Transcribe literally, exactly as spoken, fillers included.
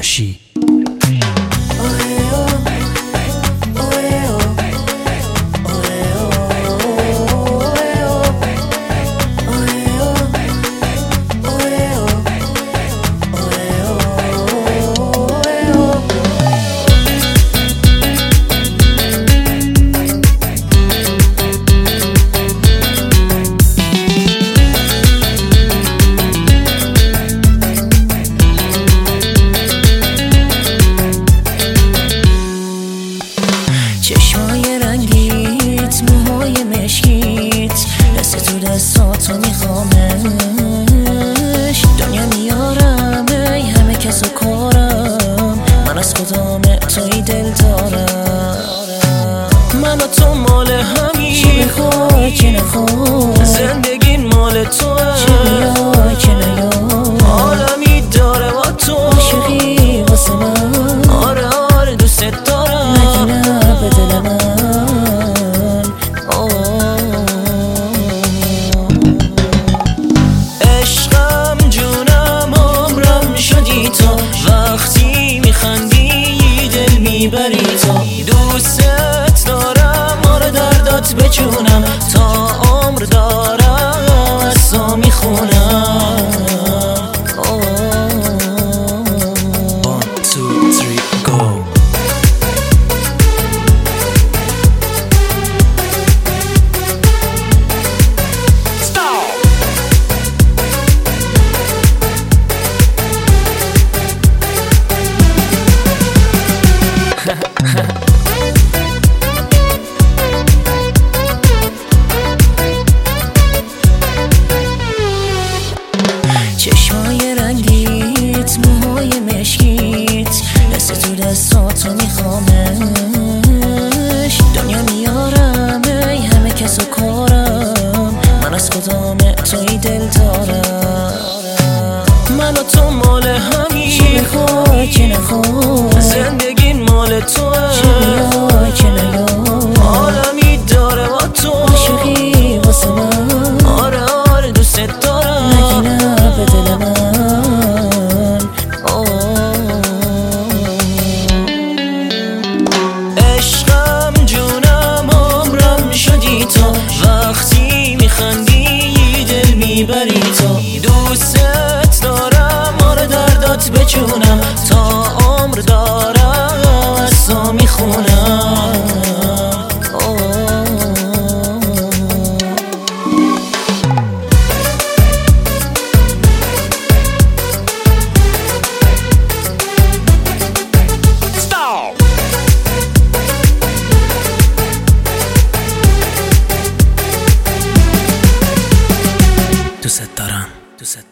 نشی. چشمای رنگیت، موهای مشکیت، دست تو دستاتو میخوامش. دنیا میارم ای همه کس و کارم، من از کدام توی دل دارم. من و تو مال همین، چی بخوای چی نخوای، زندگی مال توه، چی بیای چی نیای، عالمی داره با تو، عاشقی واسه من. آره آره دوست دارم، نگینه به دل من. عشقم جونم عمرم شدی تو، وقتی میخندی دل میبری تو. دوست دارم آره دردات بچونم، تا عمر دارم از تو میخونم. One, two, three, go. چشمای رنگیت، موهای مشکیت، دست تو دستاتو میخوامش. دنیا میارم ای همه کس و کارم، من از کدام توی دل دارم. من و تو مال همین، چی بخوای چی نخوای، زندگی مال توه، چی بیای چی نیای، عالمی داره با تو، عاشقی واسه من. آره آره دوست دارم، نگینه به دل من. عشقم جونم عمرم شدی تو، وقتی میخندی دل میبری تو. دوست دارم آره دردات بچونم، تا عمر دارم از تو میخونم. دوست دارم، دوست